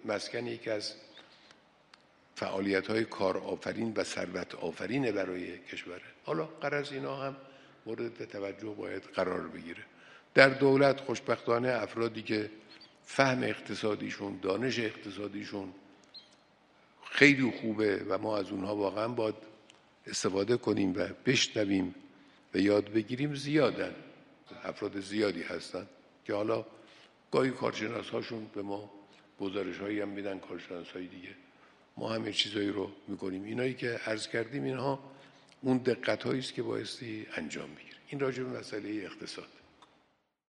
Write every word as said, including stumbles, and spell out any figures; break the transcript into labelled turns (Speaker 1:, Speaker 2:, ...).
Speaker 1: مسکن یکی از فعالیت‌های کار آفرین و ثروت آفرین برای کشوره. حالا غرض اینا هم مورد توجه باید قرار بگیره. در دولت خوشبختانه افرادی که فهم اقتصادیشون، دانش اقتصادیشون خیلی خوبه و ما از اونها واقعا باید استفاده کنیم و بشنویم و یاد بگیریم، زیادن. افراد زیادی هستن که حالا گاهی کارشناس هاشون به ما گزارش هایی هم میدن، کارشناس های دیگه، ما همه چیزایی رو میکنیم. اینایی که عرض کردیم اینها اون دقت هایی است که بایستی انجام بگیره. این راجع به مسئله اقتصاد.